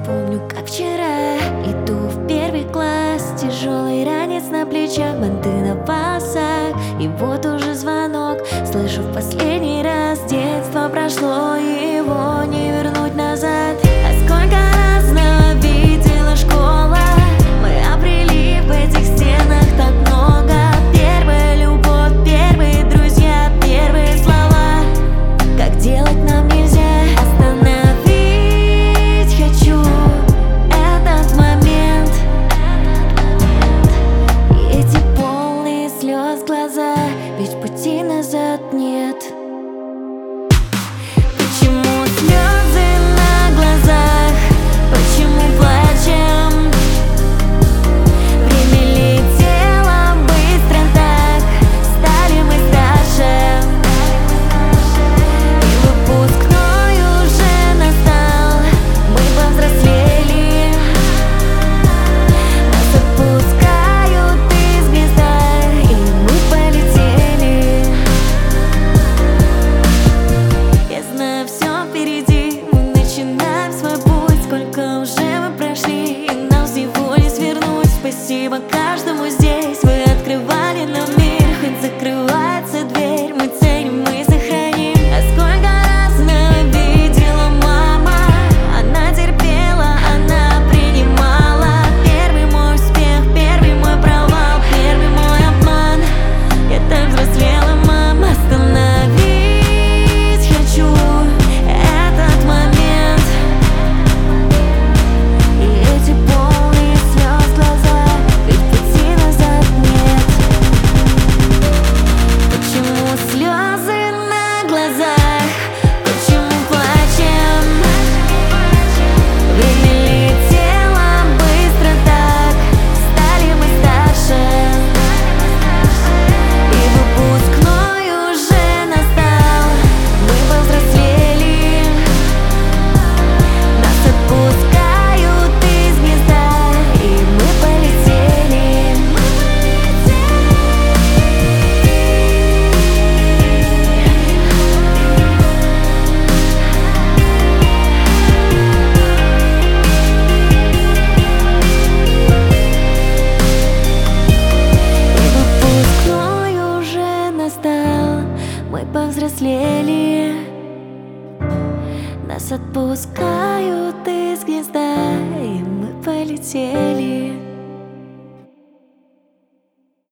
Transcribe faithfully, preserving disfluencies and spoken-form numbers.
помню, как вчера. Иду в первый класс, тяжелый ранец на плечах, банты на волосах. И вот уже звонок, слышу в последний раз. Детство прошло, его не вернуть назад. А сколько разного видела школа, мы обрели в этих стенах так много. Первая любовь, первые друзья, первые слова. Как делать нам нельзя. Остановить хочу этот момент. И эти полные слез глаза, ведь пути назад нет. Почему слезы на глазах? Почему плачем? Время летело быстро так, стали мы старше. И выпускной уже настал, мы повзрослели. Нас отпускают из гнезда, и мы полетели. Я знаю, все впереди, мы начинаем свой путь. Сколько уже мы прошли, и нам с него не свернуть. Спасибо каждому здесь, вы открывали нам мир. Хоть закрывается дверь, мы ценим, мы сохраним. А сколько разного видела мама, она терпела, она принимала. Первый мой успех, первый мой провал, первый мой обман. Я так взрослела, мама. Остановить хочу этот момент. И эти полные слез глаза, ведь пути назад нет. Почему слезы на глазах? Почему плачем? Время летело быстро так, стали мы старше. И выпускной уже настал, мы повзрослели. Нас отпускают из гнезда, и мы полетели. И выпускной уже настал, мы повзрослели. Нас отпускают из гнезда, и мы полетели.